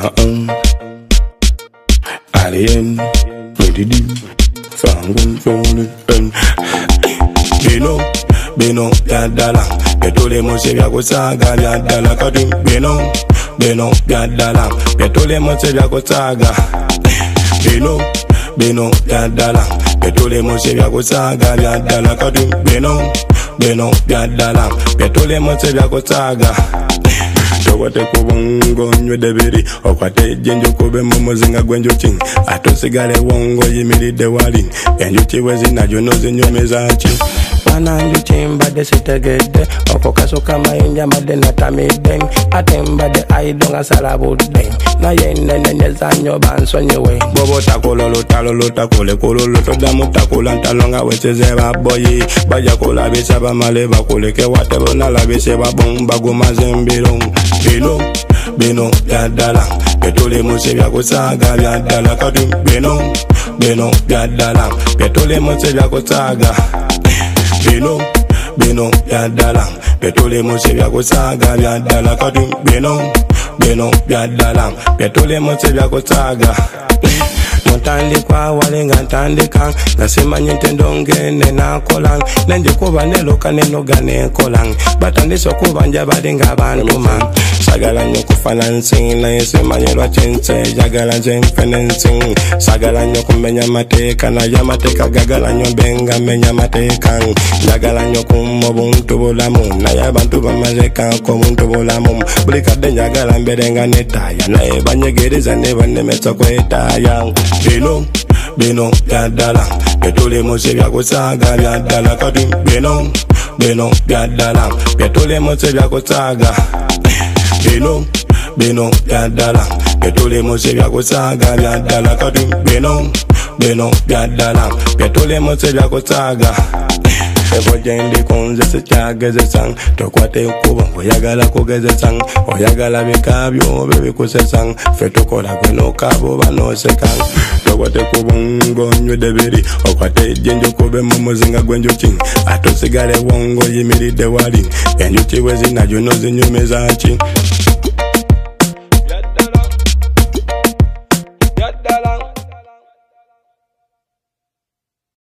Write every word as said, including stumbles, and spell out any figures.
uh-uh. Alien, medidi, fangun fone, Beno, Beno, Yadala, Petole Mose Yagosaga, Yadala Kadim, Beno, Beno, Yadala, Petole Mose Yagosaga, Beno, Beno, Yadala, Petole Mose Yagosaga, Yadala Kadim, Beno, Beno, Yadala, Petole Mose Yagosaga. Towate kubongo nywe debiri okwate jenjo kube mumuzinga gwenjo ching atosigale wongo yimiride wali enjo chiwezi na jonozi nyomezachi Pananju chimba de sitegede okokaso kama inja made natamiden atemba de aidonga salabuden na yende nene zanyo banso nyewe bobo takololo talolo takole kololo todamu takola ntalonga wecheze baboyi baja kola bisa bamale bakoleke watebo na labise babomba gomazembirong Beno, Beno, Yadala, Petole Mose Yagosaga, Yadala Kadim, Beno, Beno, Yadala, Petole Mose Yagosaga, Beno, Beno, Yadala, Petole Mose Yagosaga, Yadala Kadim, Beno, Beno, Yadala, Petole Mose Yagosaga. Tandi kwa walenga tandi kan nasema nyentendo ngene na kolang nanje kuba nelo kaneno gane kolang batandi sokuba njabadenga abantu man sagala nyoko financing na yesema nyelwa chense jagala jen financing sagala nyoko menya mateka na yamateka gagala nyombenga menya mateka jagala nyoko mobuntu bolamu na yabantu bamazeka ko muntu bolamu bulika denjagala mberenga netaya na ebanyegereza ne banemetso kwetaya Beno, Beno, Yadala, Petole Mose Yagosaga, Yadala Kadim, Beno, Beno, Yadala, Petole Mose Yagosaga, Beno, Beno, Yadala, Petole Mose Yagosaga, Yadala Kadim, Beno, Beno, Yadala, Petole Mose Yagosaga. Evo jende konze se chageze sang tokwate kuba oyagala kogeze sang oyagala bikabyo bebe kuse sang feto kola kweno kabo bano sekang tokwate kubongo nywe debiri okwate jenjo kube mumuzinga gwenjo ching atosigale wongo yimiride wali enjo chiwezi na jonozi nyumezachi